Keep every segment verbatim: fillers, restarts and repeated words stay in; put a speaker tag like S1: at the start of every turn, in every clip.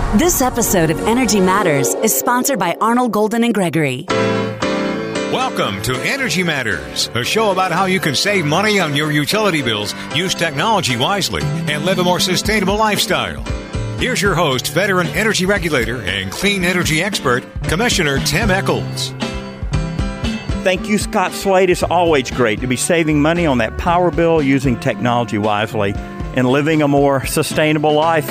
S1: This episode of Energy Matters is sponsored by Arnold Golden and Gregory.
S2: Welcome to Energy Matters, a show about how you can save money on your utility bills, use technology wisely, and live a more sustainable lifestyle. Here's your host, veteran energy regulator and clean energy expert, Commissioner Tim Echols.
S3: Thank you, Scott Slade. It's always great to be saving money on that power bill, using technology wisely, and living a more sustainable life.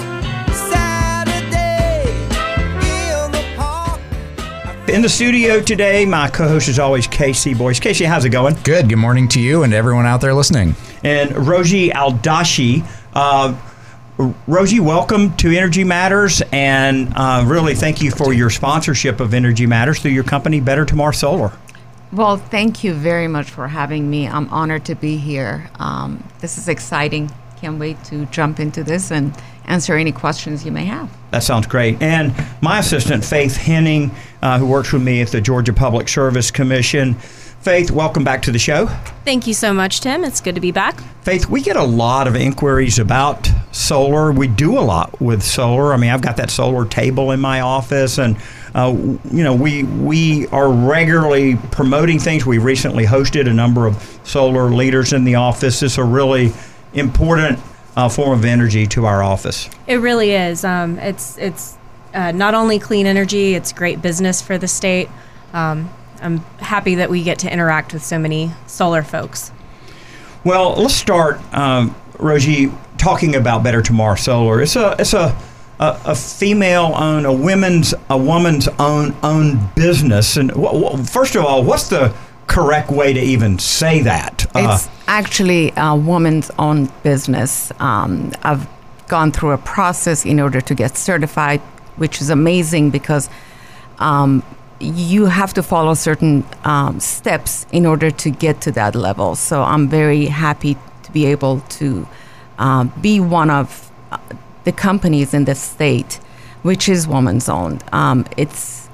S3: In the studio today, my co-host is always Casey Boyce. Casey, how's it going?
S4: Good. Good morning to you and to everyone out there listening.
S3: And Rosie Aldashi. Uh, Rosie, welcome to Energy Matters, and uh, really thank you for your sponsorship of Energy Matters through your company, Better Tomorrow Solar.
S5: Well, thank you very much for having me. I'm honored to be here. Um, this is exciting. Can't wait to jump into this and answer any questions you may have.
S3: That sounds great. And my assistant, Faith Henning, uh, who works with me at the Georgia Public Service Commission. Faith, welcome back to the show.
S6: Thank you so much, Tim. It's good to be back.
S3: Faith, we get a lot of inquiries about solar. We do a lot with solar. I mean, I've got that solar table in my office, and uh, you know, we we are regularly promoting things. We recently hosted a number of solar leaders in the office. It's a really important uh, form of energy to our office.
S6: It really is. Um, it's it's uh, not only clean energy, it's great business for the state. Um, I'm happy that we get to interact with so many solar folks.
S3: Well, let's start, um, Rosie, talking about Better Tomorrow Solar. It's a it's a a, a female-owned, a women's a woman's own own business. And w- w- first of all, what's the correct way to even say that?
S5: It's
S3: uh,
S5: actually a woman's own business. Um, I've gone through a process in order to get certified, which is amazing because um, you have to follow certain um, steps in order to get to that level. So I'm very happy to be able to um, be one of the companies in the state, which is woman's owned. Um, it's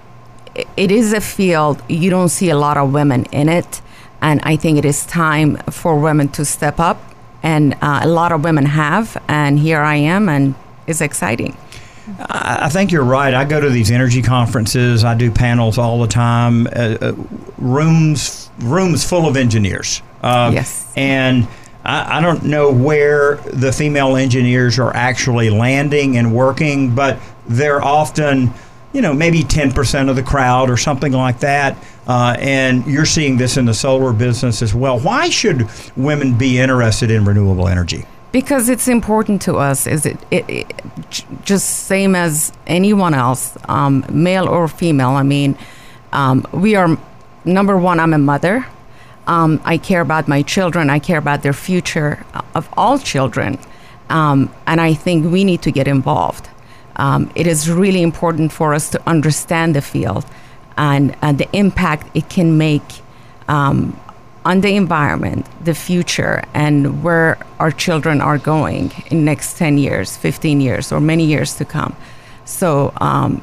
S5: it is a field, you don't see a lot of women in it, and I think it is time for women to step up, and uh, a lot of women have, and here I am, and it's exciting.
S3: I think you're right. I go to these energy conferences. I do panels all the time. Uh, uh, rooms, rooms full of engineers. Uh,
S5: yes.
S3: And I, I don't know where the female engineers are actually landing and working, but they're often, you know, maybe ten percent of the crowd or something like that. Uh, and you're seeing this in the solar business as well. Why should women be interested in renewable energy?
S5: Because it's important to us. Is it, it, it just same as anyone else, um, male or female? I mean, um, we are, number one, I'm a mother. Um, I care about my children. I care about their future of all children. Um, and I think we need to get involved. Um, it is really important for us to understand the field and, and the impact it can make um, on the environment, the future, and where our children are going in next ten years, fifteen years, or many years to come. So um,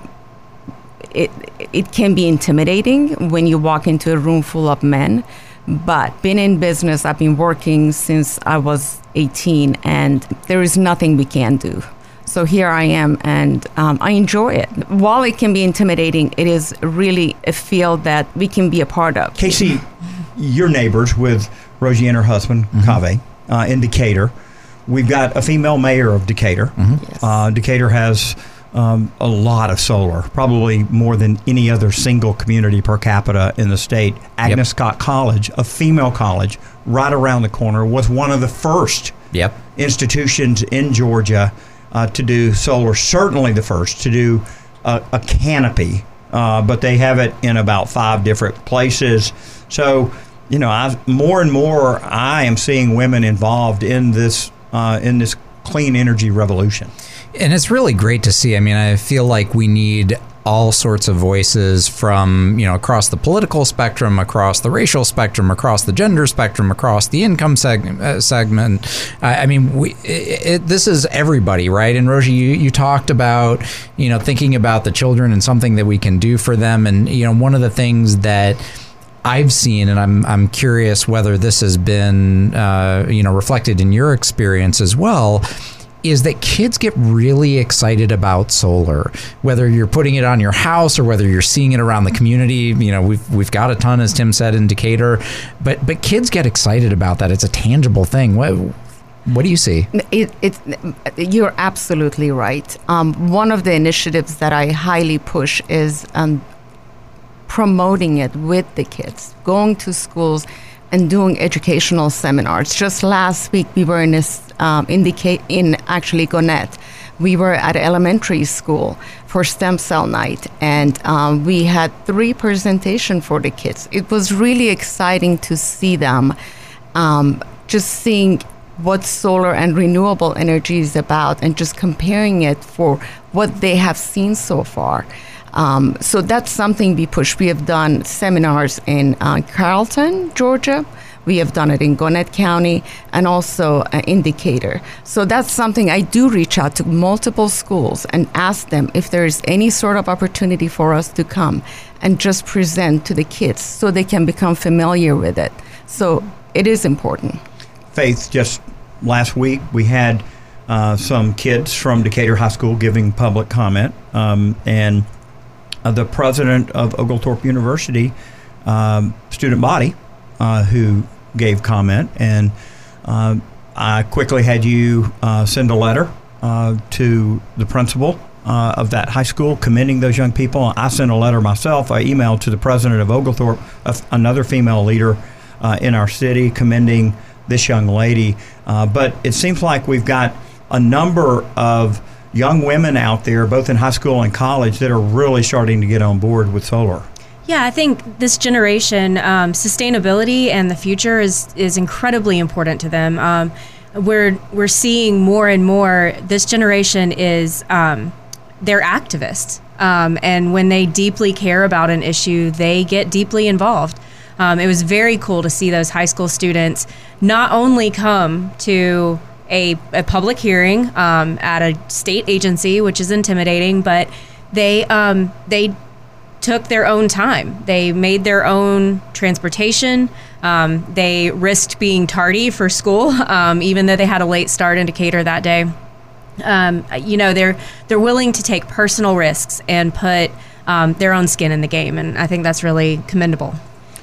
S5: it it can be intimidating when you walk into a room full of men, but being in business, I've been working since I was eighteen, and there is nothing we can do. So here I am, and um, I enjoy it. While it can be intimidating, it is really a field that we can be a part of.
S3: Casey, you're neighbors with Rosie and her husband, mm-hmm. Kaveh, uh, in Decatur. We've got a female mayor of Decatur.
S4: Mm-hmm.
S5: Yes.
S3: Uh, Decatur has um, a lot of solar, probably more than any other single community per capita in the state. Agnes yep. Scott College, a female college right around the corner, was one of the first
S4: yep.
S3: institutions in Georgia uh, to do solar, certainly the first to do a, a canopy, uh, but they have it in about five different places. So, you know, I, more and more I am seeing women involved in this uh, in this clean energy revolution.
S4: And it's really great to see. I mean, I feel like we need all sorts of voices from, you know, across the political spectrum, across the racial spectrum, across the gender spectrum, across the income seg- uh, segment. I, I mean, we, it, it, this is everybody, right? And Rosie, you, you talked about, you know, thinking about the children and something that we can do for them. And, you know, one of the things that I've seen, and I'm I'm curious whether this has been, uh, you know, reflected in your experience as well, is that kids get really excited about solar, whether you're putting it on your house or whether you're seeing it around the community. You know, we've we've got a ton, as Tim said, in Decatur, but but kids get excited about that. It's a tangible thing. What what do you see?
S5: It, it, you're absolutely right. Um, one of the initiatives that I highly push is um, promoting it with the kids, going to schools and doing educational seminars. Just last week, we were in this, um, in, the, in actually Gwinnett. We were at elementary school for stem cell night, and um, we had three presentations for the kids. It was really exciting to see them, um, just seeing what solar and renewable energy is about and just comparing it for what they have seen so far. Um, so that's something we push. We have done seminars in uh, Carrollton, Georgia. We have done it in Gwinnett County and also uh, in Decatur. So that's something I do reach out to multiple schools and ask them if there is any sort of opportunity for us to come and just present to the kids so they can become familiar with it. So it is important.
S3: Faith, just last week we had uh, some kids from Decatur High School giving public comment, um, and uh, the president of Oglethorpe University um, student body uh, who gave comment, and uh, I quickly had you uh, send a letter uh, to the principal uh, of that high school commending those young people. I sent a letter myself. I emailed to the president of Oglethorpe, uh, another female leader uh, in our city, commending this young lady. Uh, but it seems like we've got a number of young women out there, both in high school and college, that are really starting to get on board with solar.
S6: Yeah, I think this generation, um, sustainability and the future is is incredibly important to them. Um, we're we're seeing more and more. This generation is um, they're activists, um, and when they deeply care about an issue, they get deeply involved. Um, it was very cool to see those high school students not only come to a, a public hearing um, at a state agency, which is intimidating, but they um, they took their own time. They made their own transportation. Um, they risked being tardy for school, um, even though they had a late start in Decatur that day. Um, you know, they're they're willing to take personal risks and put um, their own skin in the game, and I think that's really commendable.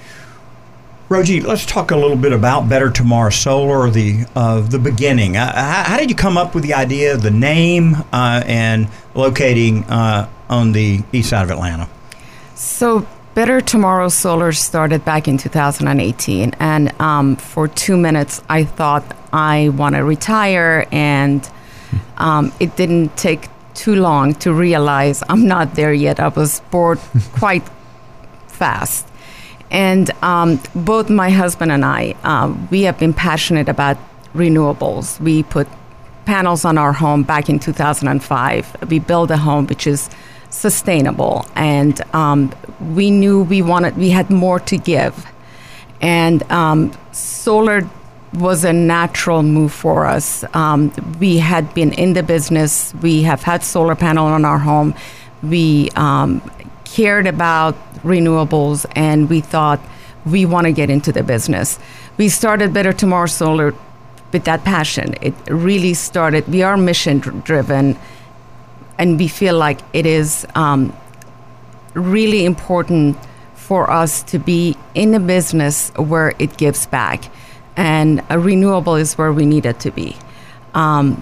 S3: Rogie, let's talk a little bit about Better Tomorrow Solar, the uh, the beginning. Uh, how, how did you come up with the idea, the name, uh, and locating uh, on the east side of Atlanta?
S5: So Better Tomorrow Solar started back in two thousand eighteen, and um, for two minutes I thought I want to retire, and um, it didn't take too long to realize I'm not there yet. I was bored quite fast. And um, both my husband and I, uh, we have been passionate about renewables. We put panels on our home back in two thousand five. We built a home which is sustainable, and um, we knew we wanted, we had more to give. And um, solar was a natural move for us. Um, we had been in the business. We have had solar panel on our home. We um, cared about renewables, and we thought we want to get into the business. We started Better Tomorrow Solar with that passion. It really started, we are mission driven, and we feel like it is um, really important for us to be in a business where it gives back, and a renewable is where we need it to be. Um,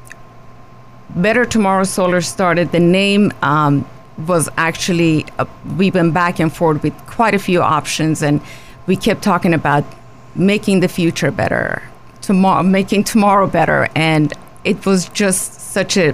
S5: Better Tomorrow Solar started, the name um, was actually, uh, we went back and forth with quite a few options, and we kept talking about making the future better, tomorrow, making tomorrow better, and it was just such a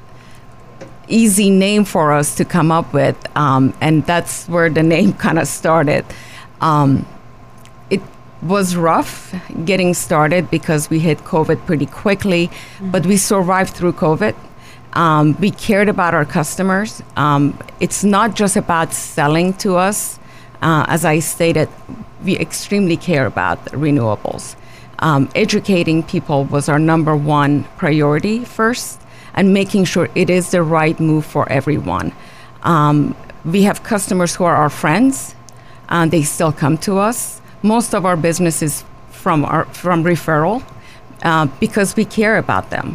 S5: easy name for us to come up with, um, and that's where the name kind of started. Um, it was rough getting started because we hit COVID pretty quickly, mm-hmm. but we survived through COVID. Um, we cared about our customers. Um, it's not just about selling to us. Uh, as I stated, we extremely care about renewables. Um, educating people was our number one priority first, and making sure it is the right move for everyone. Um, we have customers who are our friends. Uh, they still come to us. Most of our business is from, our, from referral uh, because we care about them.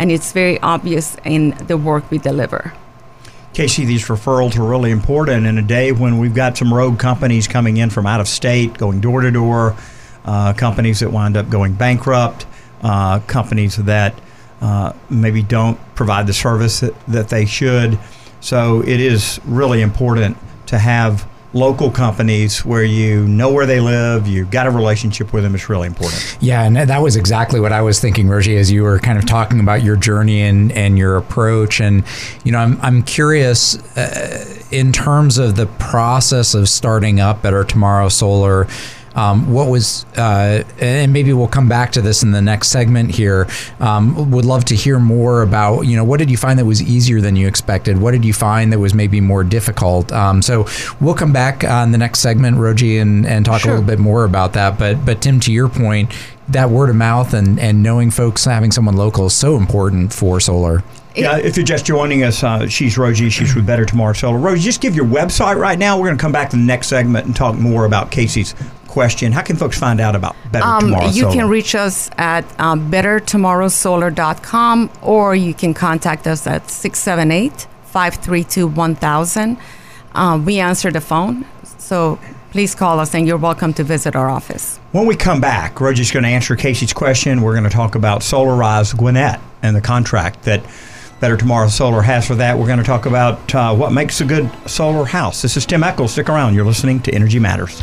S5: and it's very obvious in the work we deliver.
S3: Casey, these referrals are really important in a day when we've got some rogue companies coming in from out of state, going door to door, uh, companies that wind up going bankrupt, uh, companies that uh, maybe don't provide the service that, that they should. So it is really important to have local companies where you know where they live, you've got a relationship with them. It's really important.
S4: Yeah, and that was exactly what I was thinking, Roji, as you were kind of talking about your journey and, and your approach. And, you know, I'm, I'm curious uh, in terms of the process of starting up Better Tomorrow Solar. Um, what was, uh, and maybe we'll come back to this in the next segment here. Um, would love to hear more about, you know, what did you find that was easier than you expected? What did you find that was maybe more difficult? Um, so we'll come back on the next segment, Roji, and, and talk sure. a little bit more about that. But, but Tim, to your point, that word of mouth and, and knowing folks, having someone local is so important for solar.
S3: Yeah, if you're just joining us, uh, she's Roji. She's with Better Tomorrow Solar. Roji, just give your website right now. We're going to come back to the next segment and talk more about Casey's question. How can folks find out about Better
S5: um,
S3: Tomorrow
S5: you
S3: Solar?
S5: You can reach us at um, better tomorrow solar dot com, or you can contact us at six seven eight, five three two, one thousand. Um, we answer the phone, so please call us, and you're welcome to visit our office.
S3: When we come back, Roji's going to answer Casey's question. We're going to talk about Solarize Gwinnett and the contract that Better Tomorrow Solar has for that. We're going to talk about uh, what makes a good solar house. This is Tim Echols. Stick around. You're listening to Energy Matters.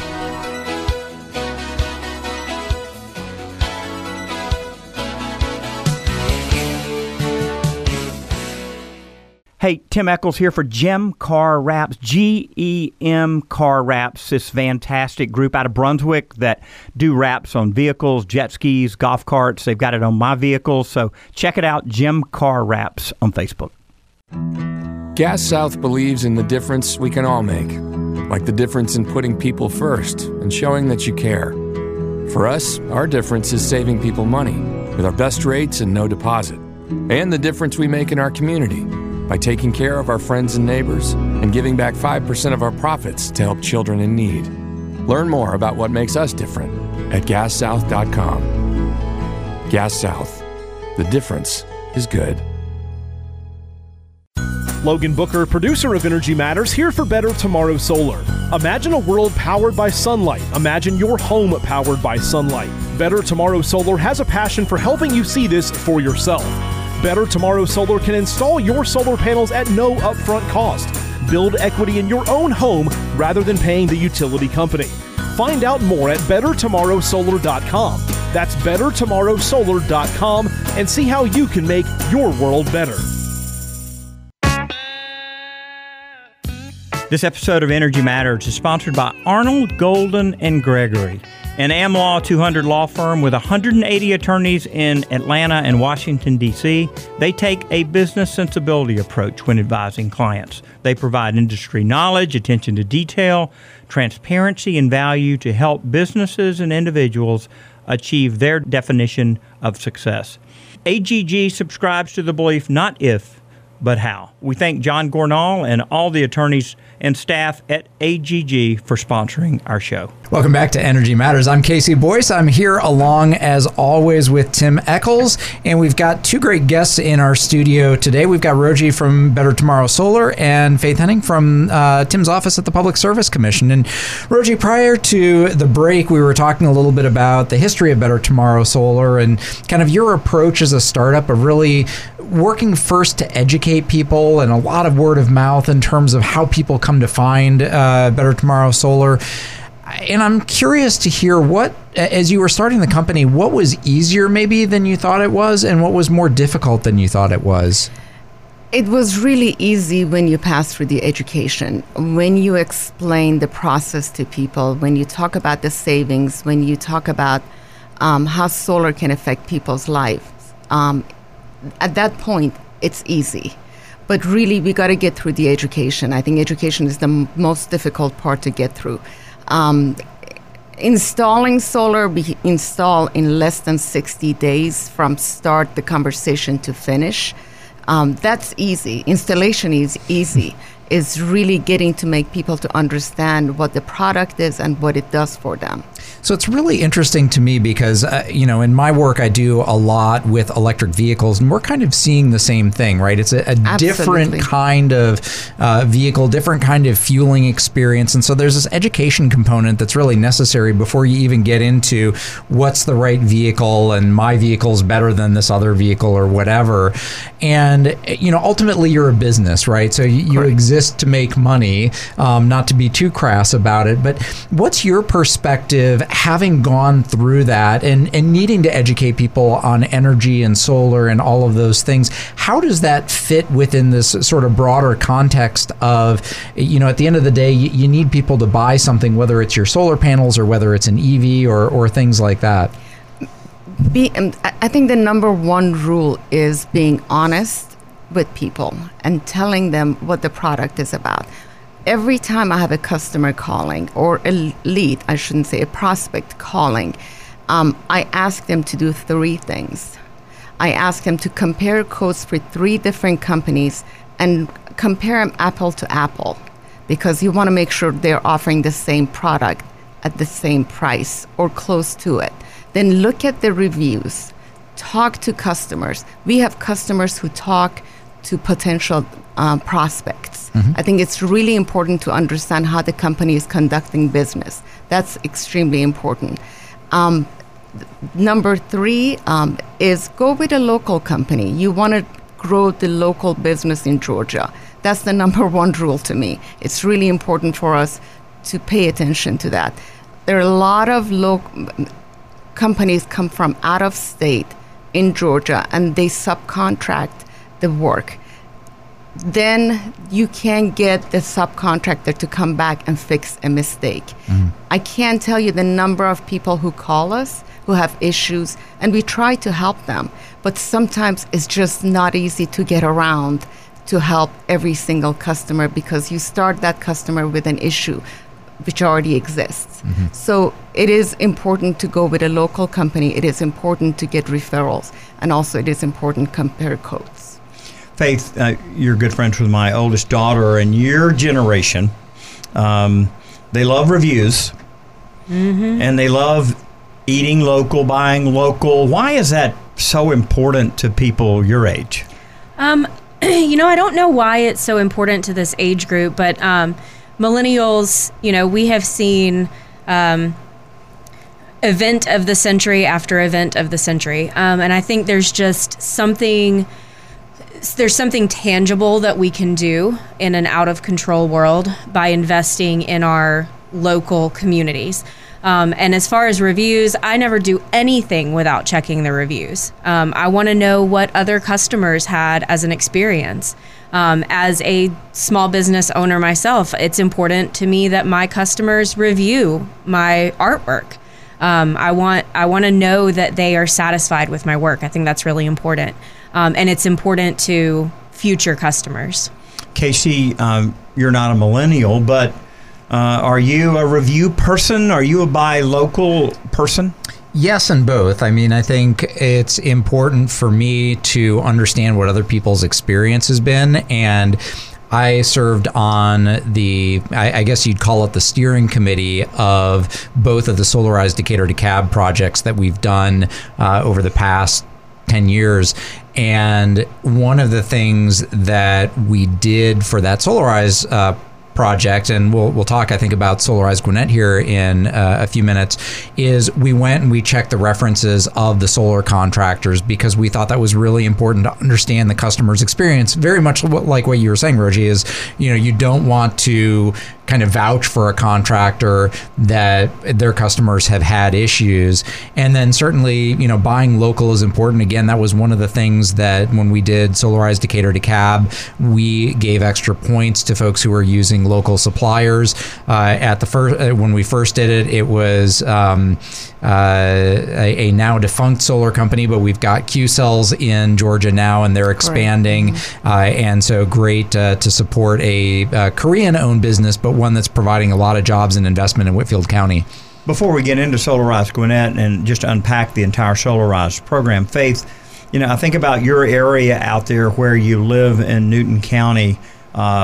S3: Hey, Tim Echols here for Gem Car Wraps, G E M Car Wraps, this fantastic group out of Brunswick that do wraps on vehicles, jet skis, golf carts. They've got it on my vehicle, so check it out, Gem Car Wraps on Facebook.
S7: Gas South believes in the difference we can all make, like the difference in putting people first and showing that you care. For us, our difference is saving people money with our best rates and no deposit, and the difference we make in our community by taking care of our friends and neighbors and giving back five percent of our profits to help children in need. Learn more about what makes us different at gas south dot com. Gas South. The difference is good.
S8: Logan Booker, producer of Energy Matters, here for Better Tomorrow Solar. Imagine a world powered by sunlight. Imagine your home powered by sunlight. Better Tomorrow Solar has a passion for helping you see this for yourself. Better Tomorrow Solar can install your solar panels at no upfront cost. Build equity in your own home rather than paying the utility company. Find out more at better tomorrow solar dot com. That's better tomorrow solar dot com and see how you can make your world better.
S3: This episode of Energy Matters is sponsored by Arnold, Golden and Gregory, an AmLaw two hundred law firm with one hundred eighty attorneys in Atlanta and Washington, D C They take a business sensibility approach when advising clients. They provide industry knowledge, attention to detail, transparency, and value to help businesses and individuals achieve their definition of success. A G G subscribes to the belief not if, but how. We thank John Gornall and all the attorneys and staff at A G G for sponsoring our show.
S4: Welcome back to Energy Matters. I'm Casey Boyce. I'm here along, as always, with Tim Echols, and we've got two great guests in our studio today. We've got Roji from Better Tomorrow Solar and Faith Henning from uh, Tim's office at the Public Service Commission. And Roji, prior to the break, we were talking a little bit about the history of Better Tomorrow Solar and kind of your approach as a startup of really working first to educate people and a lot of word of mouth in terms of how people come to find uh, Better Tomorrow Solar. And I'm curious to hear what, as you were starting the company, what was easier maybe than you thought it was, and what was more difficult than you thought it was?
S5: It was really easy when you pass through the education, when you explain the process to people, when you talk about the savings, when you talk about um, how solar can affect people's lives. Um, at that point, it's easy. But really, we got to get through the education. I think education is the m- most difficult part to get through. Um, installing solar, we install in less than sixty days from start the conversation to finish. Um, that's easy. Installation is easy. is really getting to make people to understand what the product is and what it does for them.
S4: So it's really interesting to me because, uh, you know, in my work, I do a lot with electric vehicles, and we're kind of seeing the same thing, right? It's a, a different kind of uh, vehicle, different kind of fueling experience. And so there's this education component that's really necessary before you even get into what's the right vehicle and my vehicle's better than this other vehicle or whatever. And, you know, ultimately you're a business, right? So you, you exist to make money, um, not to be too crass about it. But what's your perspective having gone through that and, and needing to educate people on energy and solar and all of those things? How does that fit within this sort of broader context of, you know, at the end of the day, you, you need people to buy something, whether it's your solar panels or whether it's an E V or, or things like that?
S5: Be, um, I think the number one rule is being honest with people and telling them what the product is about. Every time I have a customer calling, or a lead, I shouldn't say a prospect calling, um, I ask them to do three things. I ask them to compare quotes for three different companies and compare them apple to apple, because you want to make sure they're offering the same product at the same price or close to it. Then look at the reviews. Talk to customers. We have customers who talk to potential um, prospects. Mm-hmm. I think it's really important to understand how the company is conducting business. That's extremely important. Um, th- number three um, is go with a local company. You want to grow the local business in Georgia. That's the number one rule to me. It's really important for us to pay attention to that. There are a lot of local companies come from out of state in Georgia, and they subcontract the work. Then you can get the subcontractor to come back and fix a mistake. Mm. I can't tell you the number of people who call us who have issues, and we try to help them, but sometimes it's just not easy to get around to help every single customer, because you start that customer with an issue which already exists. Mm-hmm. So it is important to go with a local company. It is important to get referrals, and also it is important to compare quotes.
S3: Faith, uh, you're good friends with my oldest daughter, and your generation, um, they love reviews, mm-hmm. and they love eating local, buying local. Why is that so important to people your age?
S6: Um, you know, I don't know why it's so important to this age group, but um, millennials, you know, we have seen um, event of the century after event of the century. Um, and I think there's just something, there's something tangible that we can do in an out of control world by investing in our local communities. Um, and as far as reviews, I never do anything without checking the reviews. Um, I want to know what other customers had as an experience. Um, as a small business owner myself, it's important to me that my customers review my artwork. Um, I want I want to know that they are satisfied with my work. I think that's really important. Um, and it's important to future customers.
S3: Casey, um, you're not a millennial, but uh, are you a review person? Are you a buy local person?
S4: Yes, and both. I mean, I think it's important for me to understand what other people's experience has been. And I served on the, I, I guess you'd call it the steering committee of both of the Solarized Decatur DeKalb projects that we've done uh, over the past ten years. And one of the things that we did for that Solarized uh, project, and we'll we'll talk, I think, about Solarized Gwinnett here in uh, a few minutes, is we went and we checked the references of the solar contractors, because we thought that was really important to understand the customer's experience. Very much like what you were saying, Roji, is, you know, you don't want to kind of vouch for a contractor that their customers have had issues. And then certainly, you know, buying local is important. Again, that was one of the things that when we did Solarized Decatur DeKalb, we gave extra points to folks who were using local suppliers. Uh, at the first, uh, when we first did it, it was um, uh, a, a now defunct solar company, but we've got Q-Cells in Georgia now, and they're expanding. Mm-hmm. Uh, and so great uh, to support a, a Korean-owned business, but one that's providing a lot of jobs and investment in Whitfield County.
S3: Before we get into Solarized Gwinnett and just unpack the entire Solarized program, Faith, you know, I think about your area out there where you live in Newton County. Uh,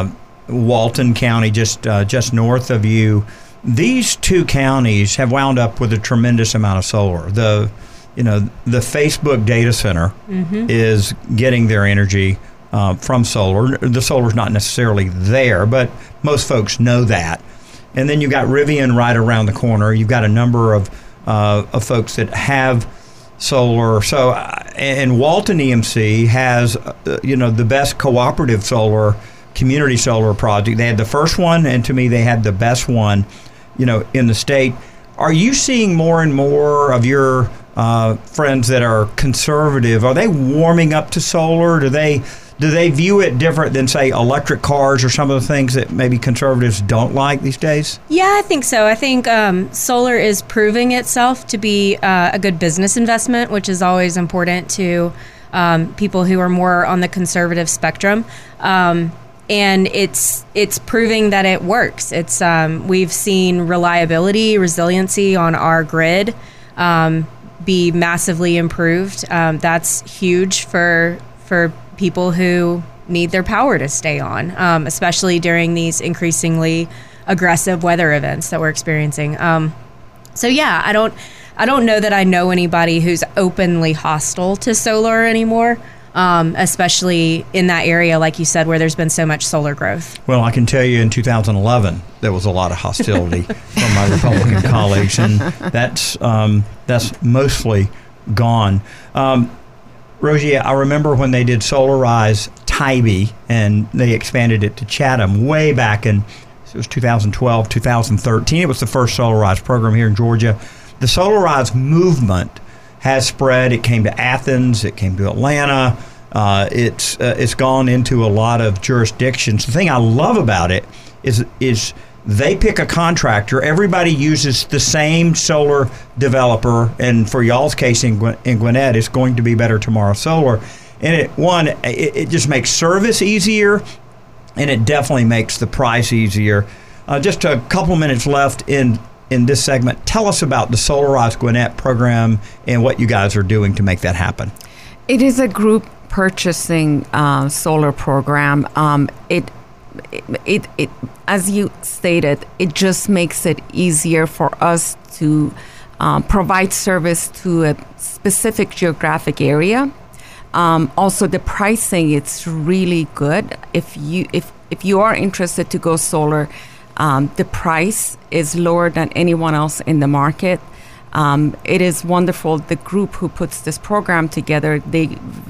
S3: Walton County, just uh, just north of you. These two counties have wound up with a tremendous amount of solar. The, you know, the Facebook data center mm-hmm. is getting their energy uh, from solar. The solar's not necessarily there, but most folks know that. And then you've got Rivian right around the corner. You've got a number of uh, of folks that have solar. So, and Walton E M C has, uh, you know, the best cooperative solar, community solar project. They had the first one, and to me, they had the best one, you know, in the state. Are you seeing more and more of your uh, friends that are conservative? Are they warming up to solar? Do they do they view it different than, say, electric cars or some of the things that maybe conservatives don't like these days?
S6: Yeah, I think so. I think um, solar is proving itself to be uh, a good business investment, which is always important to um, people who are more on the conservative spectrum. Um, And it's it's proving that it works. It's um, we've seen reliability, resiliency on our grid um, be massively improved. Um, that's huge for for people who need their power to stay on, um, especially during these increasingly aggressive weather events that we're experiencing. Um, so yeah, I don't I don't know that I know anybody who's openly hostile to solar anymore. Um, especially in that area, like you said, where there's been so much solar growth.
S3: Well, I can tell you in two thousand eleven, there was a lot of hostility from my Republican colleagues, and that's um, that's mostly gone. Um, Rosie, I remember when they did Solarize Tybee, and they expanded it to Chatham way back in, it was two thousand twelve, two thousand thirteen. It was the first Solarize program here in Georgia. The Solarize movement has spread. It came to Athens. It came to Atlanta. Uh, it's uh, it's gone into a lot of jurisdictions. The thing I love about it is is they pick a contractor. Everybody uses the same solar developer, and for y'all's case in, Gw- in Gwinnett, it's going to be Better Tomorrow Solar. And it one, it, it just makes service easier, and it definitely makes the price easier. Uh, just a couple minutes left in. in this segment. Tell us about the Solarize Gwinnett program and what you guys are doing to make that happen.
S5: It is a group purchasing uh, solar program. Um, it, it, it, it, as you stated, it just makes it easier for us to um, provide service to a specific geographic area. Um, also, the pricing, it's really good. If you if if you are interested to go solar, Um, the price is lower than anyone else in the market. Um, it is wonderful. The group who puts this program together, they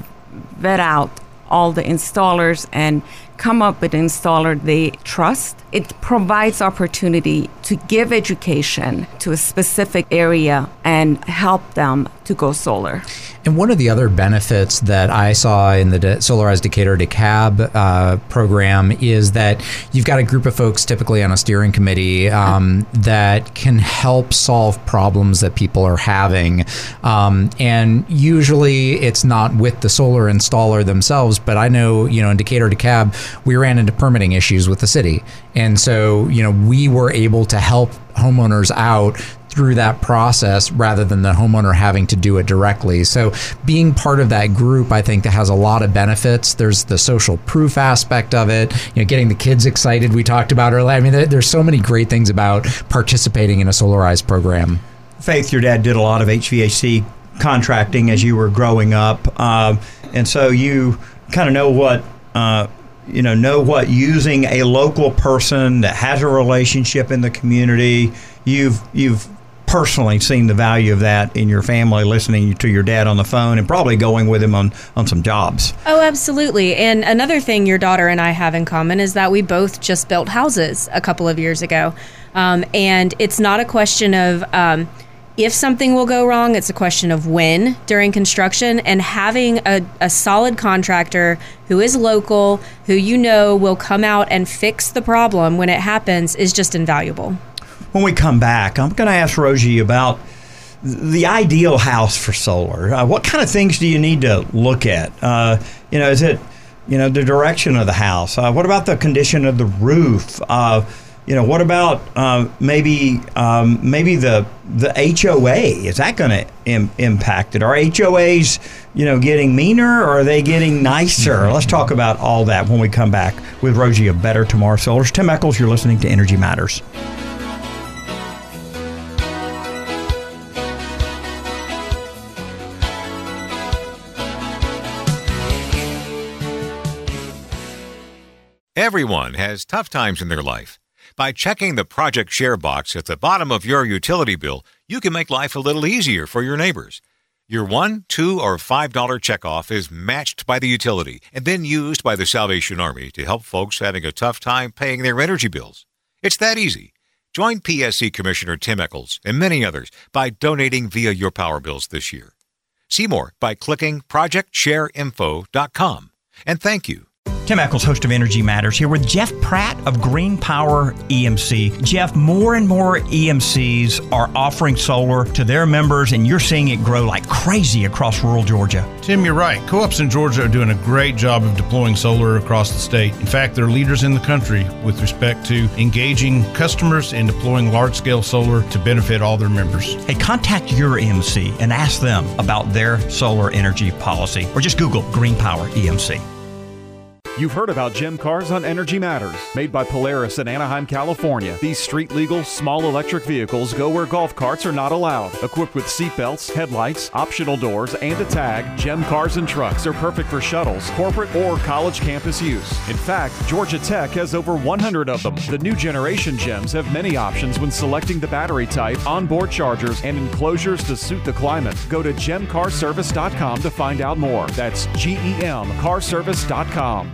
S5: vet out all the installers and come up with an installer they trust. It provides opportunity to give education to a specific area and help them to go solar.
S4: And one of the other benefits that I saw in the De- Solarize Decatur DeKalb uh, program is that you've got a group of folks typically on a steering committee um, that can help solve problems that people are having. Um, and usually it's not with the solar installer themselves, but I know, you know, in Decatur DeKalb, we ran into permitting issues with the city. And so, you know, we were able to help homeowners out through that process rather than the homeowner having to do it directly. So being part of that group, I think that has a lot of benefits. There's the social proof aspect of it, you know, getting the kids excited we talked about earlier. I mean, there, there's so many great things about participating in a Solarize program.
S3: Faith, your dad did a lot of H V A C contracting as you were growing up. Um, and so you kind of know what, uh, you know, know what using a local person that has a relationship in the community, you've, you've, personally seen the value of that in your family, listening to your dad on the phone and probably going with him on, on some jobs.
S6: Oh, absolutely. And another thing your daughter and I have in common is that we both just built houses a couple of years ago. Um, and it's not a question of um, if something will go wrong, it's a question of when during construction, and having a, a solid contractor who is local, who you know will come out and fix the problem when it happens is just invaluable.
S3: When we come back, I'm going to ask Rosie about the ideal house for solar. Uh, what kind of things do you need to look at? Uh, you know, is it, you know, the direction of the house? Uh, what about the condition of the roof? Uh, You know, what about um, maybe um, maybe the the H O A? Is that going to Im- impact it? Are H O As, you know, getting meaner, or are they getting nicer? Let's talk about all that when we come back with Rosie of Better Tomorrow Solar. Tim Echols, you're listening to Energy Matters.
S2: Everyone has tough times in their life. By checking the Project Share box at the bottom of your utility bill, you can make life a little easier for your neighbors. Your one, two, or five dollar checkoff is matched by the utility and then used by the Salvation Army to help folks having a tough time paying their energy bills. It's that easy. Join P S C Commissioner Tim Echols and many others by donating via your power bills this year. See more by clicking project share info dot com. And thank you.
S3: Tim Echols, host of Energy Matters, here with Jeff Pratt of Green Power E M C. Jeff, more and more E M Cs are offering solar to their members, and you're seeing it grow like crazy across rural Georgia.
S9: Tim, you're right. Co-ops in Georgia are doing a great job of deploying solar across the state. In fact, they're leaders in the country with respect to engaging customers and deploying large-scale solar to benefit all their members.
S3: Hey, contact your E M C and ask them about their solar energy policy, or just Google Green Power E M C.
S10: You've heard about Gem Cars on Energy Matters, made by Polaris in Anaheim, California. These street-legal, small electric vehicles go where golf carts are not allowed. Equipped with seatbelts, headlights, optional doors, and a tag, Gem Cars and trucks are perfect for shuttles, corporate, or college campus use. In fact, Georgia Tech has over one hundred of them. The new generation Gems have many options when selecting the battery type, onboard chargers, and enclosures to suit the climate. Go to gem car service dot com to find out more. That's G E M car service dot com.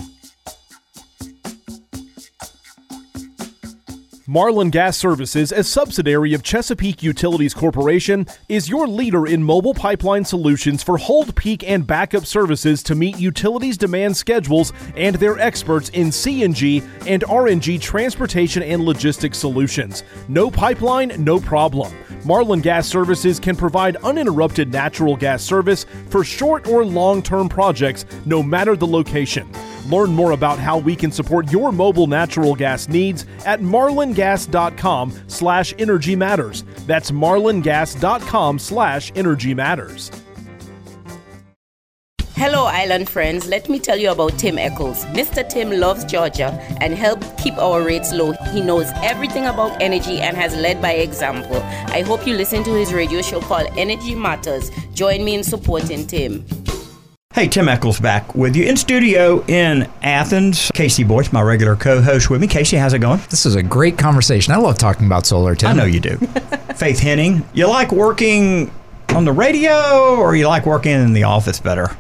S8: Marlin Gas Services, a subsidiary of Chesapeake Utilities Corporation, is your leader in mobile pipeline solutions for hold peak and backup services to meet utilities' demand schedules, and they're experts in C N G and R N G transportation and logistics solutions. No pipeline, no problem. Marlin Gas Services can provide uninterrupted natural gas service for short or long-term projects, no matter the location. Learn more about how we can support your mobile natural gas needs at marlin gas dot com slash energy matters. That's marlin gas dot com slash energy matters.
S11: Hello, Island friends. Let me tell you about Tim Echols. Mister Tim loves Georgia and helps keep our rates low. He knows everything about energy and has led by example. I hope you listen to his radio show called Energy Matters. Join me in supporting Tim.
S3: Hey, Tim Echols back with you in studio in Athens. Casey Boyce, my regular co-host with me. Casey, how's it going?
S4: This is a great conversation. I love talking about solar, Tim.
S3: I know you do. Faith Henning, you like working on the radio, or you like working in the office better?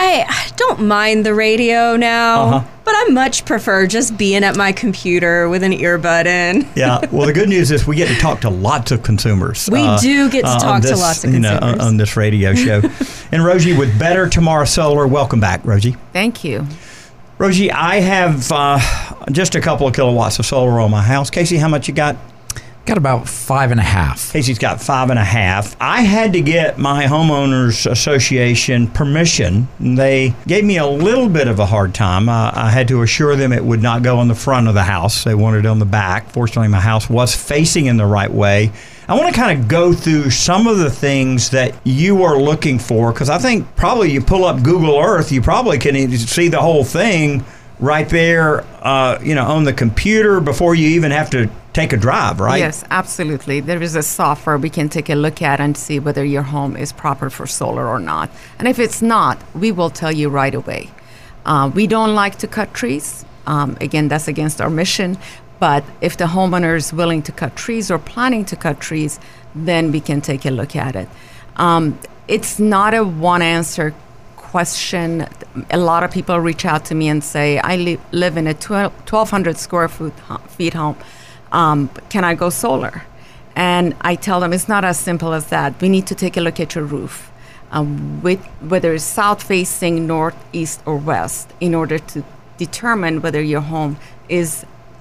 S6: I don't mind the radio now, uh-huh. but I much prefer just being at my computer with an earbud in.
S3: Yeah, well, the good news is we get to talk to lots of consumers.
S6: We uh, do get to uh, talk
S3: this,
S6: to lots of consumers.
S3: You know, on, on this radio show. And Rosie with Better Tomorrow Solar, welcome back, Rosie.
S5: Thank you.
S3: Rosie, I have uh, just a couple of kilowatts of solar on my house. Casey, how much you got?
S4: Got about five and a half.
S3: Casey's got five and a half. I had to get my homeowners association permission. They gave me a little bit of a hard time. Uh, I had to assure them it would not go on the front of the house. They wanted it on the back. Fortunately, my house was facing in the right way. I want to kind of go through some of the things that you are looking for, because I think probably you pull up Google Earth, you probably can see the whole thing right there, uh, you know, on the computer before you even have to take a drive, right?
S5: Yes, absolutely. There is a software we can take a look at and see whether your home is proper for solar or not. And if it's not, we will tell you right away. Uh, we don't like to cut trees. Um, again, that's against our mission. But if the homeowner is willing to cut trees or planning to cut trees, then we can take a look at it. Um, it's not a one-answer question. A lot of people reach out to me and say, I li- live in a twelve hundred square foot feet home. Um, can I go solar? And I tell them it's not as simple as that. We need to take a look at your roof, um, with, whether it's south facing, north, east, or west, in order to determine whether your home is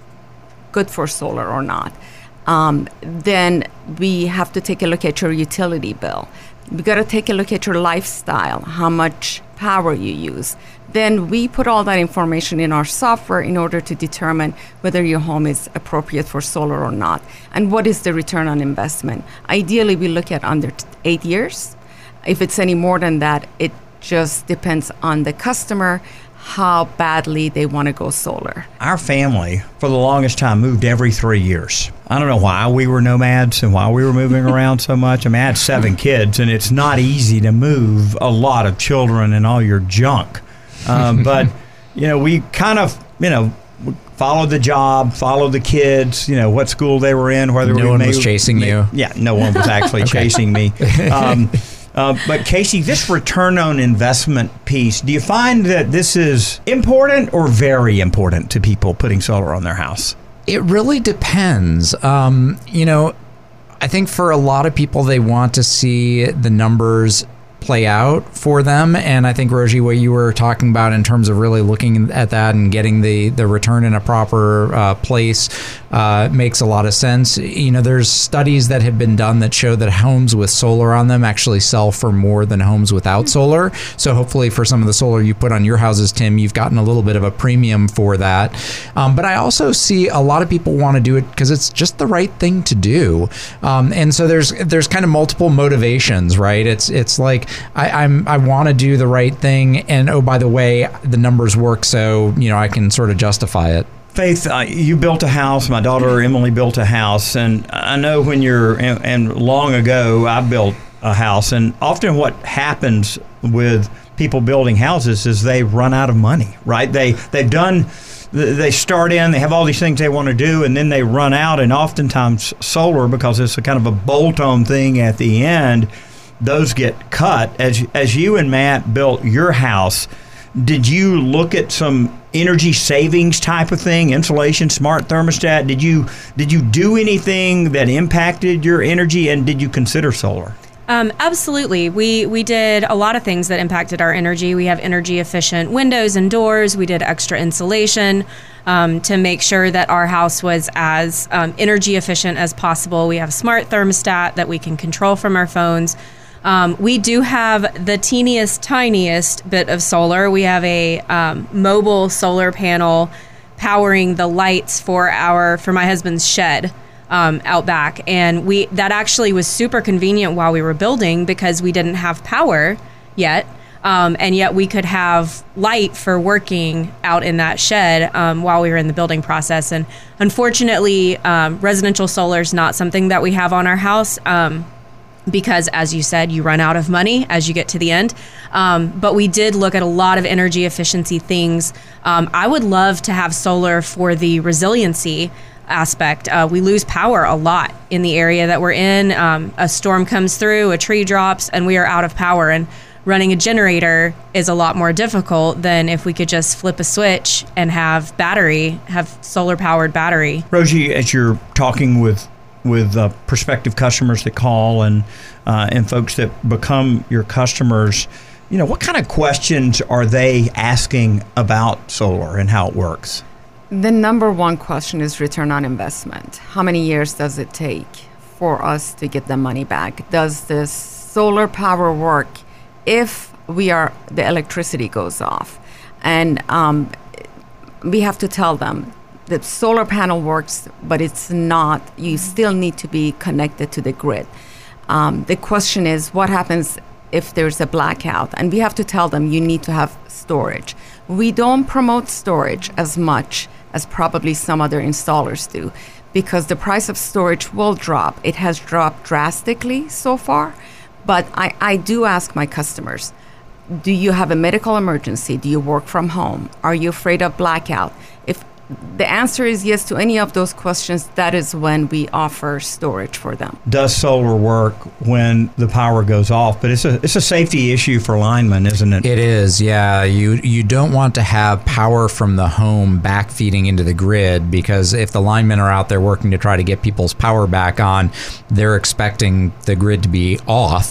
S5: good for solar or not. Um, then we have to take a look at your utility bill. We got to take a look at your lifestyle, how much power you use. then we put all that information in our software in order to determine whether your home is appropriate for solar or not, and what is the return on investment. Ideally, we look at under t- eight years. If it's any more than that, it just depends on the customer, how badly they want to go solar.
S3: Our family, for the longest time, moved every three years. I don't know why we were nomads and why we were moving around so much. I mean, I had seven kids, and it's not easy to move a lot of children and all your junk. Um, but, you know, we kind of, you know, followed the job, followed the kids, you know, what school they were in, whether
S4: no
S3: we
S4: one
S3: may,
S4: was chasing
S3: may,
S4: you.
S3: Yeah, no one was actually okay. chasing me. Um, Uh, but Casey, this return on investment piece, do you find that this is important or very important to people putting solar on their house?
S4: It really depends. Um, you know, I think for a lot of people, they want to see the numbers play out for them. And I think, Roji, what you were talking about in terms of really looking at that and getting the, the return in a proper uh, place uh, makes a lot of sense. You know, there's studies that have been done that show that homes with solar on them actually sell for more than homes without solar. So hopefully for some of the solar you put on your houses, Tim, you've gotten a little bit of a premium for that. Um, but I also see a lot of people want to do it because it's just the right thing to do. Um, and so there's there's kind of multiple motivations, right? It's it's like I, I'm I want to do the right thing, and oh, by the way, the numbers work, so you know I can sort of justify it.
S3: Faith, uh, you built a house. My daughter Emily built a house, and I know when you're and, and long ago I built a house, and often what happens with people building houses is they run out of money, right? They they've done. They start in, they have all these things they want to do, and then they run out, and oftentimes solar, because it's a kind of a bolt-on thing at the end, those get cut. As as you and Matt built your house, did you look at some energy savings type of thing, insulation, smart thermostat? Did you did you do anything that impacted your energy, and did you consider solar?
S6: Um, absolutely. We we did a lot of things that impacted our energy. We have energy efficient windows and doors. We did extra insulation um, to make sure that our house was as um, energy efficient as possible. We have a smart thermostat that we can control from our phones. Um, we do have the teeniest, tiniest bit of solar. We have a um, mobile solar panel powering the lights for our for my husband's shed. Um, out back, and we that actually was super convenient while we were building because we didn't have power yet, um, and yet we could have light for working out in that shed um, while we were in the building process. And unfortunately, um, residential solar is not something that we have on our house um, because, as you said, you run out of money as you get to the end. Um, but we did look at a lot of energy efficiency things. Um, I would love to have solar for the resiliency aspect. Uh, we lose power a lot in the area that we're in. Um, a storm comes through, a tree drops, and we are out of power. And running a generator is a lot more difficult than if we could just flip a switch and have battery, have solar powered battery.
S3: Roji, as you're talking with with uh, prospective customers that call and uh, and folks that become your customers, you know, what kind of questions are they asking about solar and how it works?
S5: The number one question is return on investment. How many years does it take for us to get the money back? Does this solar power work if we are the electricity goes off? And um, we have to tell them that solar panel works, but it's not. You still need to be connected to the grid. Um, the question is, what happens if there's a blackout? And we have to tell them you need to have storage. We don't promote storage as much as probably some other installers do, because the price of storage will drop. It has dropped drastically so far, but I, I do ask my customers, do you have a medical emergency? Do you work from home? Are you afraid of blackout? If the answer is yes to any of those questions, that is when we offer storage for them.
S3: Does solar work when the power goes off? But it's a it's a safety issue for linemen, isn't it?
S4: It is, yeah. You you don't want to have power from the home backfeeding into the grid, because if the linemen are out there working to try to get people's power back on, they're expecting the grid to be off.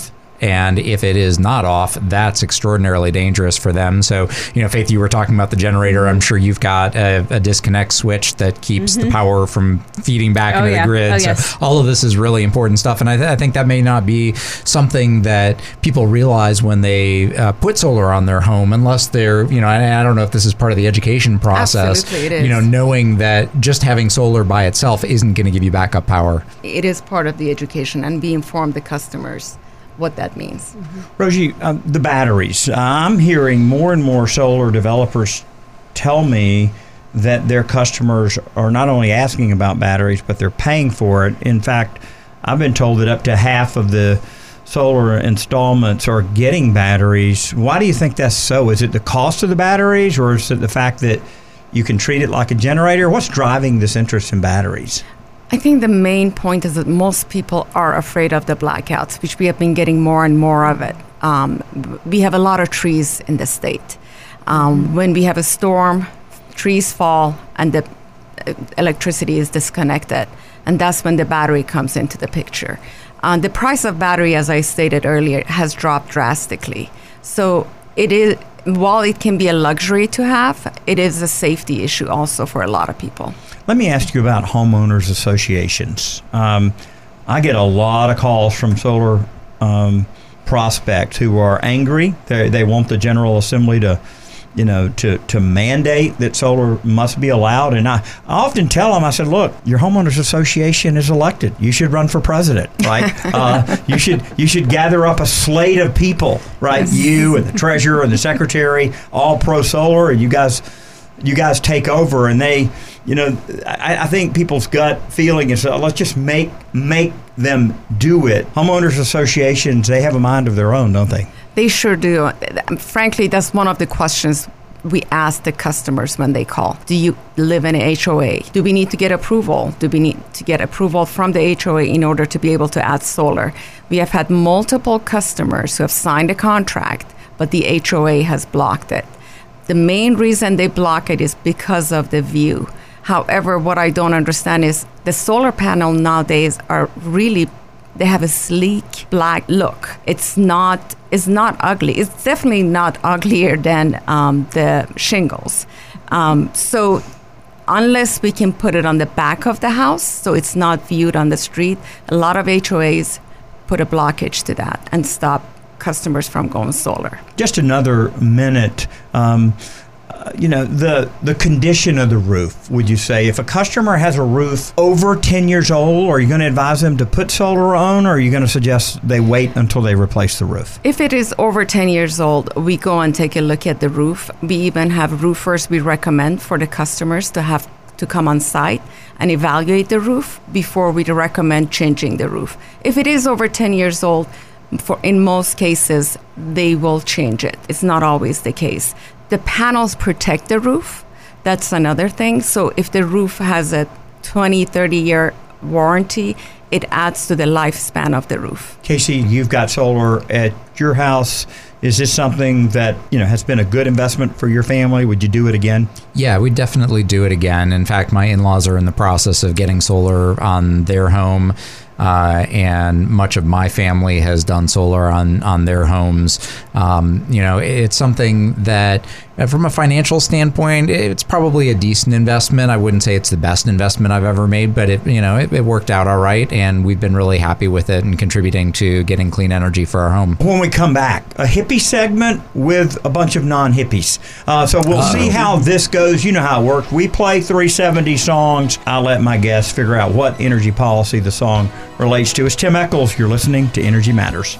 S4: And if it is not off, that's extraordinarily dangerous for them. So, you know, Faith, you were talking about the generator. I'm sure you've got a, a disconnect switch that keeps mm-hmm. the power from feeding back
S6: oh,
S4: into
S6: yeah.
S4: the grid.
S6: Oh,
S4: so
S6: yes.
S4: all of this is really important stuff. And I, th- I think that may not be something that people realize when they uh, put solar on their home, unless they're, you know, I, I don't know if this is part of the education process.
S5: Absolutely, it is.
S4: You know, knowing that just having solar by itself isn't going to give you backup power.
S5: It is part of the education, and we inform the customers what that means.
S3: Mm-hmm. Rosie, uh, the batteries. I'm hearing more and more solar developers tell me that their customers are not only asking about batteries, but they're paying for it. In fact, I've been told that up to half of the solar installments are getting batteries. Why do you think that's so? Is it the cost of the batteries, or is it the fact that you can treat it like a generator? What's driving this interest in batteries?
S5: I think the main point is that most people are afraid of the blackouts, which we have been getting more and more of it. Um, we have a lot of trees in the state. Um, when we have a storm, trees fall and the electricity is disconnected, and that's when the battery comes into the picture. Uh, the price of battery, as I stated earlier, has dropped drastically. So it is, while it can be a luxury to have, it is a safety issue also for a lot of people.
S3: Let me ask you about homeowners associations. Um, I get a lot of calls from solar um, prospects who are angry. They they want the General Assembly to, you know, to, to mandate that solar must be allowed. And I, I often tell them, I said, look, your homeowners association is elected. You should run for president, right? uh, you should you should gather up a slate of people, right? Yes. You and the treasurer and the secretary, all pro solar, and you guys you guys take over. And they, you know, I, I think people's gut feeling is, uh, let's just make make them do it. Homeowners associations, they have a mind of their own, don't they?
S5: They sure do. Frankly, that's one of the questions we ask the customers when they call. Do you live in an H O A? Do we need to get approval? Do we need to get approval from the H O A in order to be able to add solar? We have had multiple customers who have signed a contract, but the H O A has blocked it. The main reason they block it is because of the view. However, what I don't understand is the solar panel nowadays are really, they have a sleek black look. It's not it's not ugly. It's definitely not uglier than um, the shingles. Um, so unless we can put it on the back of the house so it's not viewed on the street, a lot of H O As put a blockage to that and stop customers from going solar.
S3: Just another minute. Um, Uh, you know, the the condition of the roof, would you say? If a customer has a roof over ten years old, are you going to advise them to put solar on, or are you going to suggest they wait until they replace the roof?
S5: If it is over ten years old, we go and take a look at the roof. We even have roofers we recommend for the customers to have to come on site and evaluate the roof before we recommend changing the roof. If it is over ten years old, for in most cases, they will change it. It's not always the case. The panels protect the roof. That's another thing. So if the roof has a twenty, thirty year warranty, it adds to the lifespan of the roof.
S3: Casey, you've got solar at your house. Is this something that, you know, has been a good investment for your family? Would you do it again?
S4: Yeah, we definitely do it again. In fact, my in-laws are in the process of getting solar on their home. Uh, and much of my family has done solar on, on their homes. Um, you know, it's something that, uh, from a financial standpoint, it's probably a decent investment. I wouldn't say it's the best investment I've ever made, but it, you know, it, it worked out all right, and we've been really happy with it and contributing to getting clean energy for our home.
S3: When we come back, a hippie segment with a bunch of non-hippies. Uh, so we'll Uh-oh. see how this goes. You know how it works. We play three seventy songs. I'll let my guests figure out what energy policy the song relates to. It's Tim Echols. You're listening to Energy Matters.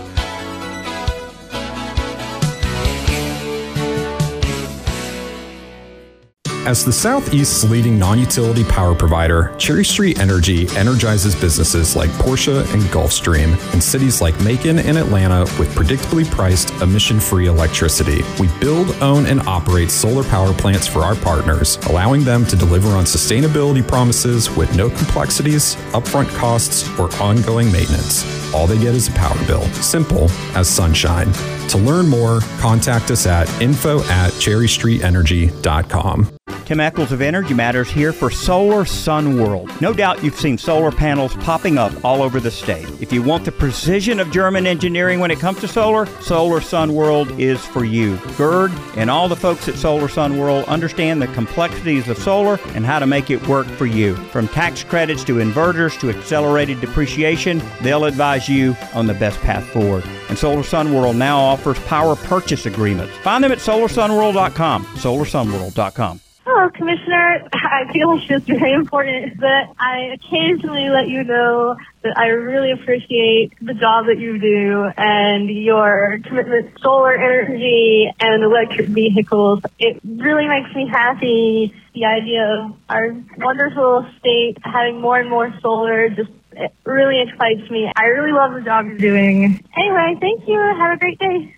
S12: As the Southeast's leading non-utility power provider, Cherry Street Energy energizes businesses like Porsche and Gulfstream in cities like Macon and Atlanta with predictably priced, emission-free electricity. We build, own, and operate solar power plants for our partners, allowing them to deliver on sustainability promises with no complexities, upfront costs, or ongoing maintenance. All they get is a power bill. Simple as sunshine. To learn more, contact us at info at cherry street energy dot com.
S3: Tim Eccles of Energy Matters here for Solar Sun World. No doubt you've seen solar panels popping up all over the state. If you want the precision of German engineering when it comes to solar, Solar Sun World is for you. Gerd and all the folks at Solar Sun World understand the complexities of solar and how to make it work for you. From tax credits to inverters to accelerated depreciation, they'll advise you on the best path forward. And Solar Sun World now offers power purchase agreements. Find them at solar sun world dot com. solar sun world dot com.
S13: Hello, Commissioner. I feel like it's very important that I occasionally let you know that I really appreciate the job that you do and your commitment to solar energy and electric vehicles. It really makes me happy, the idea of our wonderful state having more and more solar. Just it really excites me. I really love the job you're doing. Anyway, thank you. Have a great day.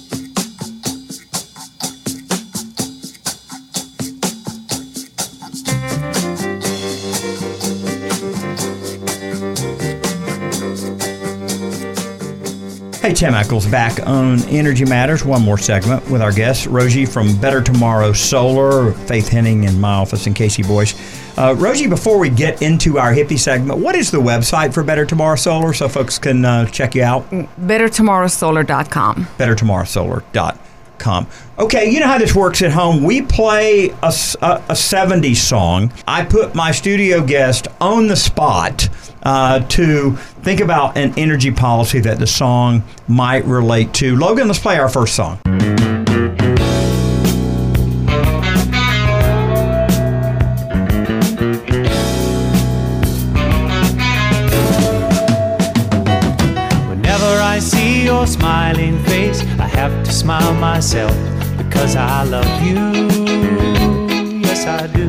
S3: Hey, Tim Eccles back on Energy Matters. One more segment with our guest, Rosie from Better Tomorrow Solar, Faith Henning in my office, and Casey Boyce. Uh, Rosie, before we get into our hippie segment, what is the website for Better Tomorrow Solar so folks can uh, check you out?
S5: better tomorrow solar dot com.
S3: better tomorrow solar dot com. Okay, you know how this works at home. We play a, a, a seventies song. I put my studio guest on the spot uh, to think about an energy policy that the song might relate to. Logan, let's play our first song.
S14: Whenever I see your smiling face, I have to smile myself because I love you. Yes, I do.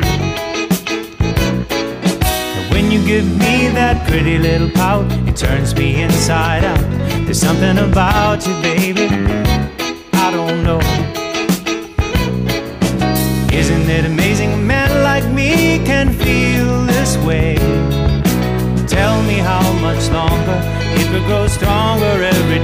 S14: And when you give me that pretty little pout, it turns me inside out. There's something about you, baby, I don't know. Isn't it amazing a man like me can feel this way? Tell me how much longer it will grow stronger every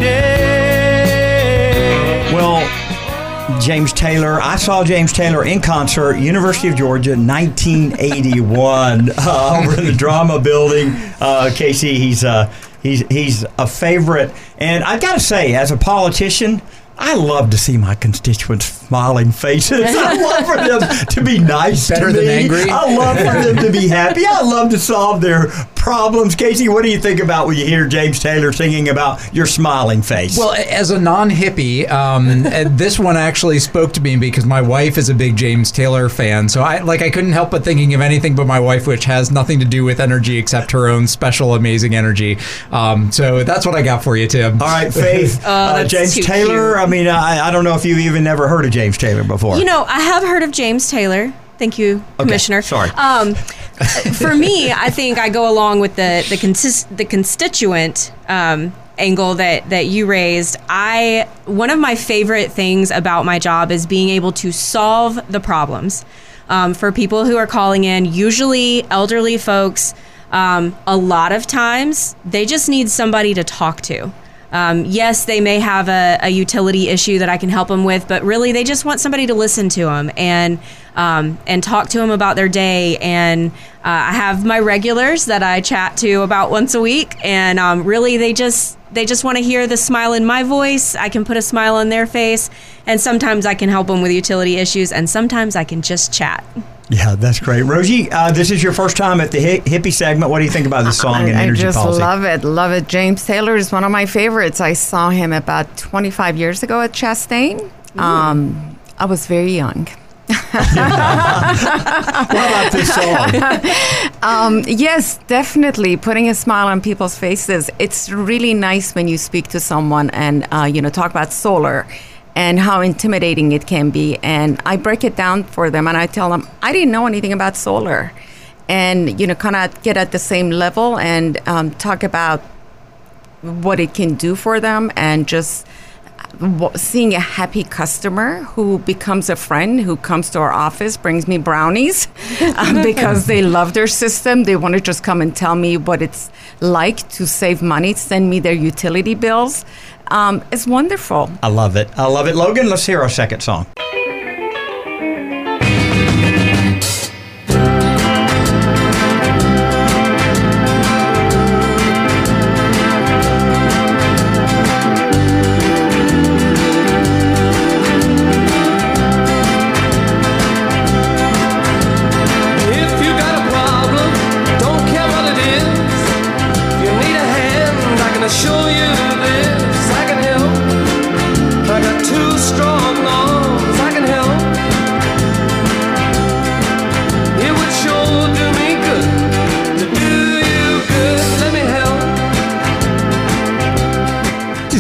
S14: day.
S3: Well, James Taylor, I saw James Taylor in concert, University of Georgia, nineteen eighty-one, uh, over in the Drama Building. Uh, Casey, he's uh, he's he's a favorite, and I got to say, as a politician, I love to see my constituents smiling faces. I love for them to be nice
S4: Better
S3: to me.
S4: than angry.
S3: I love for them to be happy. I love to solve their problems. Casey, what do you think about when you hear James Taylor singing about your smiling face?
S4: Well, as a non-hippie, um, this one actually spoke to me because my wife is a big James Taylor fan. So I like I couldn't help but thinking of anything but my wife, which has nothing to do with energy except her own special, amazing energy. Um, so that's what I got for you, Tim.
S3: All right, Faith.
S6: Oh,
S3: uh,
S6: that's
S3: James
S6: too
S3: Taylor.
S6: cute.
S3: I mean, I, I don't know if you've even never heard of James Taylor before.
S6: You know, I have heard of James Taylor. Thank you, Commissioner.
S3: Sorry.
S6: Um, for me, I think I go along with the the, consist, the constituent um, angle that, that you raised. I one of my favorite things about my job is being able to solve the problems um, for people who are calling in, usually elderly folks. Um, a lot of times, they just need somebody to talk to. Um, yes, they may have a, a utility issue that I can help them with, but really they just want somebody to listen to them and um, and talk to them about their day. And uh, I have my regulars that I chat to about once a week, and um, really they just they just want to hear the smile in my voice. I can put a smile on their face, and sometimes I can help them with utility issues, and sometimes I can just chat.
S3: Yeah, that's great. Rosie, uh, this is your first time at the hi- hippie segment. What do you think about this song
S5: I,
S3: and energy
S5: I just
S3: policy?
S5: love it, love it. James Taylor is one of my favorites. I saw him about twenty-five years ago at Chastain. Um, I was very young.
S3: What about this song?
S5: um, yes, definitely putting a smile on people's faces. It's really nice when you speak to someone and uh, you know talk about solar and how intimidating it can be. And I break it down for them and I tell them, I didn't know anything about solar. And, you know, kind of get at the same level and um, talk about what it can do for them and just w- seeing a happy customer who becomes a friend, who comes to our office, brings me brownies um, because they love their system. They want to just come and tell me what it's like to save money, send me their utility bills. Um, it's wonderful.
S3: I love it. I love it. Logan, let's hear our second song.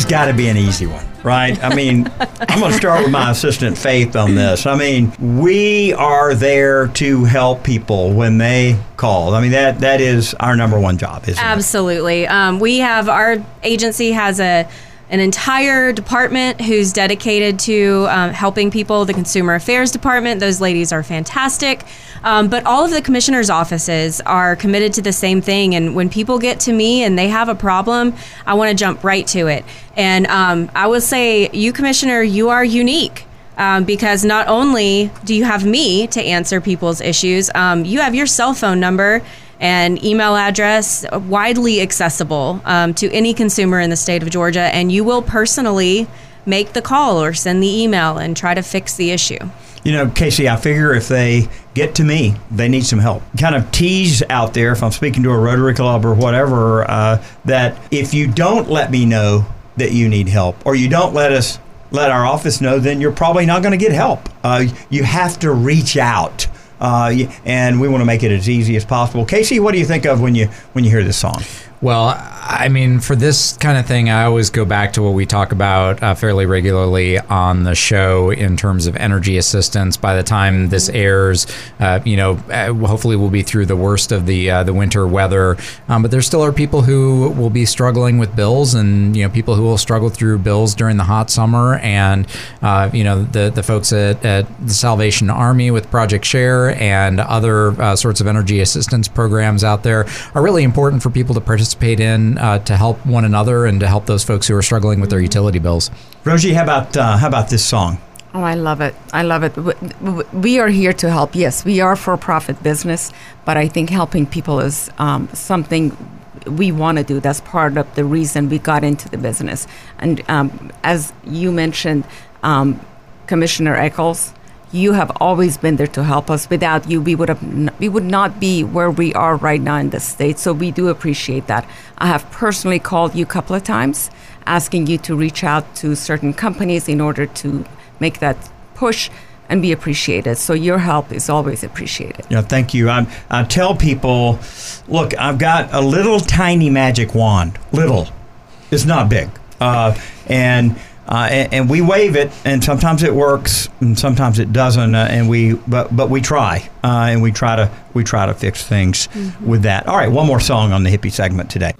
S3: got to be an easy one, right? I mean, I'm going to start with my assistant Faith on this. I mean, we are there to help people when they call. I mean, that that is our number one job, isn't
S6: Absolutely. it? Absolutely. Um, we have, our agency has a an entire department who's dedicated to um, helping people. The Consumer Affairs Department, those ladies are fantastic. Um, but all of the commissioners' offices are committed to the same thing. And when people get to me and they have a problem, I want to jump right to it. And um, I will say, you, Commissioner, you are unique. Um, because not only do you have me to answer people's issues, um, you have your cell phone number and email address widely accessible um, to any consumer in the state of Georgia, and you will personally make the call or send the email and try to fix the issue.
S3: You know, Casey, I figure if they get to me, they need some help. Kind of tease out there, if I'm speaking to a Rotary Club or whatever, uh, that if you don't let me know that you need help, or you don't let us let our office know, then you're probably not going to get help. Uh, you have to reach out. Uh, and we want to make it as easy as possible. Casey, what do you think of when you when you hear this song?
S4: Well, I mean, for this kind of thing, I always go back to what we talk about uh, fairly regularly on the show in terms of energy assistance. By the time this airs, uh, you know, uh, hopefully we'll be through the worst of the uh, the winter weather. Um, but there still are people who will be struggling with bills, and you know, people who will struggle through bills during the hot summer. And uh, you know, the the folks at, at the Salvation Army with Project Share and other uh, sorts of energy assistance programs out there are really important for people to participate in uh, to help one another and to help those folks who are struggling with their utility bills.
S3: Rosie, how about uh, how about this song?
S5: Oh, I love it. I love it. We are here to help. Yes, we are for-profit business, but I think helping people is um, something we want to do. That's part of the reason we got into the business. And um, as you mentioned, um, Commissioner Echols, you have always been there to help us. Without you, we would have n- we would not be where we are right now in the state. So we do appreciate that. I have personally called you a couple of times, asking you to reach out to certain companies in order to make that push, and we appreciate it. So your help is always appreciated.
S3: Yeah, thank you. I I tell people, look, I've got a little tiny magic wand. Little, it's not big, uh, and. Uh, and, and we wave it, and sometimes it works, and sometimes it doesn't. Uh, and we, but but we try, uh, and we try to we try to fix things mm-hmm. with that. All right, one more song on the hippie segment today.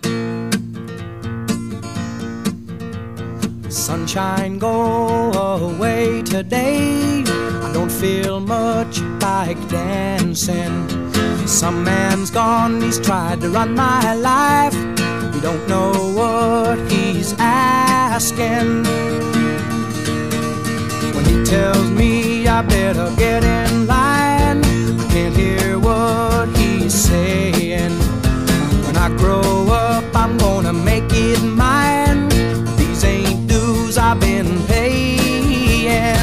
S15: Sunshine, go away today. I don't feel much like dancing. Some man's gone, he's tried to run my life. We don't know what he's asking. When he tells me I better get in line, I can't hear what he's saying. When I grow up, I'm gonna make it mine. These ain't dues I've been paying.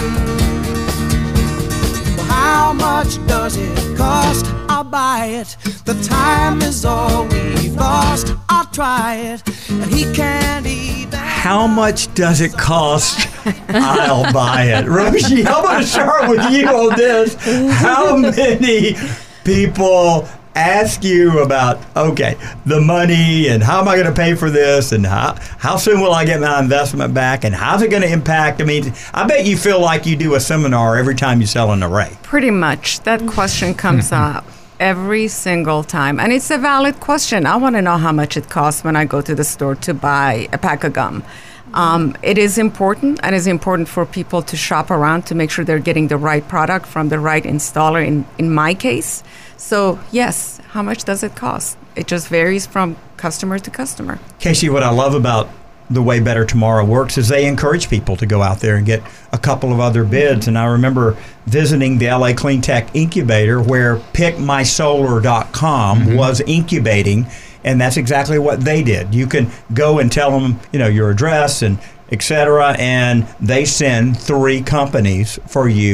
S15: Well, how much does it cost? I'll buy it. The time is all we've lost. I'll try it, and he can't even.
S3: How much does it cost? I'll buy it. Rosie, I'm going to start with you on this. How many people ask you about, okay, the money and how am I going to pay for this and how, how soon will I get my investment back and how's it going to impact? I mean, I bet you feel like you do a seminar every time you sell an array.
S5: Pretty much. That question comes up every single time. And it's a valid question. I want to know how much it costs when I go to the store to buy a pack of gum. Um, it is important, and it's important for people to shop around to make sure they're getting the right product from the right installer in, in my case. So, yes, how much does it cost? It just varies from customer to customer.
S3: Casey, what I love about the way Better Tomorrow works is they encourage people to go out there and get a couple of other bids. Mm-hmm. And I remember visiting the L A Clean Tech Incubator where pick my solar dot com mm-hmm. was incubating, and that's exactly what they did. You can go and tell them, you know, your address and et cetera, and they send three companies for you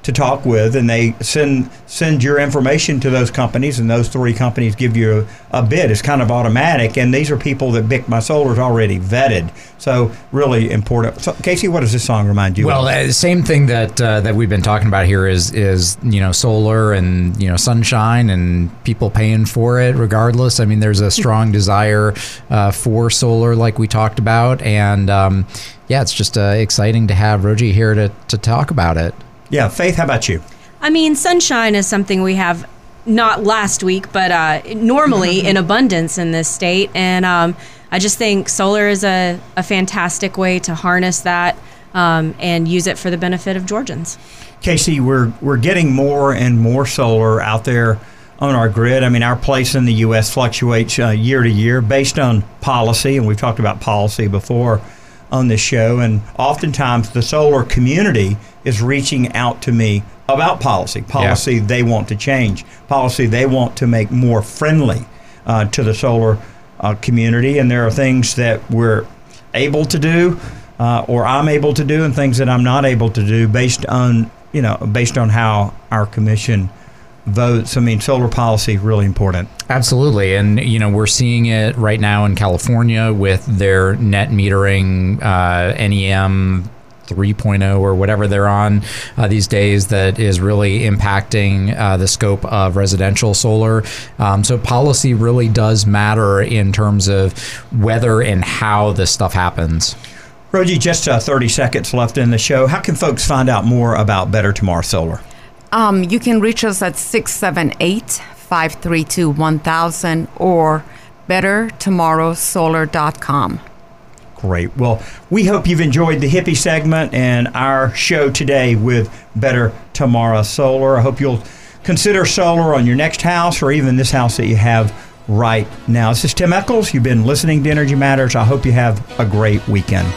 S3: to talk with, and they send send your information to those companies, and those three companies give you a, a bid. It's kind of automatic, and these are people that Bic My Solar's already vetted. So really important. So, Casey, what does this song remind you
S4: well,
S3: of?
S4: Well, the same thing that uh, that we've been talking about here is is you know solar and you know sunshine and people paying for it regardless. I mean, there's a strong desire uh, for solar, like we talked about, and um, yeah, it's just uh, exciting to have Roji here to to talk about it.
S3: Yeah, Faith, how about you?
S6: I mean, sunshine is something we have not last week, but uh, normally in abundance in this state. And um, I just think solar is a, a fantastic way to harness that um, and use it for the benefit of Georgians.
S3: Casey, we're we're getting more and more solar out there on our grid. I mean, our place in the U S fluctuates uh, year to year based on policy, and we've talked about policy before on this show, and oftentimes the solar community is reaching out to me about policy, policy yeah. they want to change, policy they want to make more friendly uh, to the solar uh, community, and there are things that we're able to do uh, or I'm able to do, and things that I'm not able to do based on, you know, based on how our commission votes. I mean, solar policy is really important.
S4: Absolutely. And, you know, we're seeing it right now in California with their net metering uh, N E M three point oh or whatever they're on uh, these days that is really impacting uh, the scope of residential solar. Um, so policy really does matter in terms of whether and how this stuff happens.
S3: Roji, just uh, thirty seconds left in the show. How can folks find out more about Better Tomorrow Solar?
S5: Um, you can reach us at six seven eight, five three two, one thousand or better tomorrow solar dot com.
S3: Great. Well, we hope you've enjoyed the hippie segment and our show today with Better Tomorrow Solar. I hope you'll consider solar on your next house or even this house that you have right now. This is Tim Echols. You've been listening to Energy Matters. I hope you have a great weekend.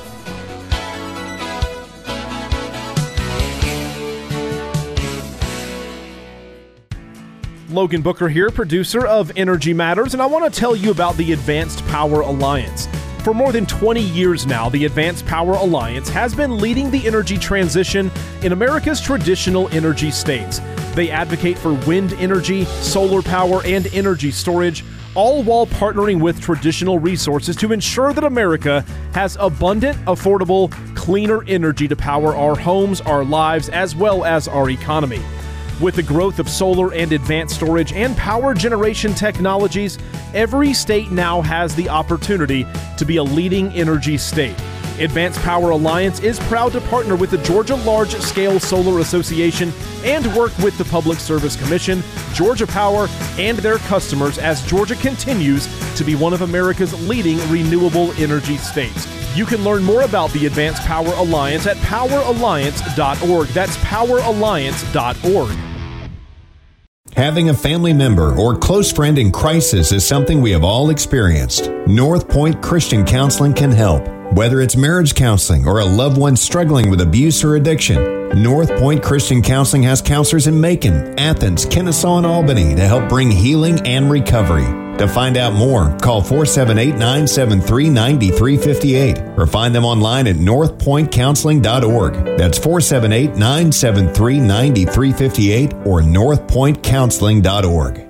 S8: Logan Booker here, producer of Energy Matters, and I want to tell you about the Advanced Power Alliance. For more than twenty years now, the Advanced Power Alliance has been leading the energy transition in America's traditional energy states. They advocate for wind energy, solar power, and energy storage, all while partnering with traditional resources to ensure that America has abundant, affordable, cleaner energy to power our homes, our lives, as well as our economy. With the growth of solar and advanced storage and power generation technologies, every state now has the opportunity to be a leading energy state. Advanced Power Alliance is proud to partner with the Georgia Large Scale Solar Association and work with the Public Service Commission, Georgia Power, and their customers as Georgia continues to be one of America's leading renewable energy states. You can learn more about the Advanced Power Alliance at power alliance dot org. That's power alliance dot org.
S16: Having a family member or close friend in crisis is something we have all experienced. North Point Christian Counseling can help. Whether it's marriage counseling or a loved one struggling with abuse or addiction, North Point Christian Counseling has counselors in Macon, Athens, Kennesaw, and Albany to help bring healing and recovery. To find out more, call four seven eight, nine seven three, nine three five eight or find them online at north point counseling dot org. That's four seven eight, nine seven three, nine three five eight or north point counseling dot org.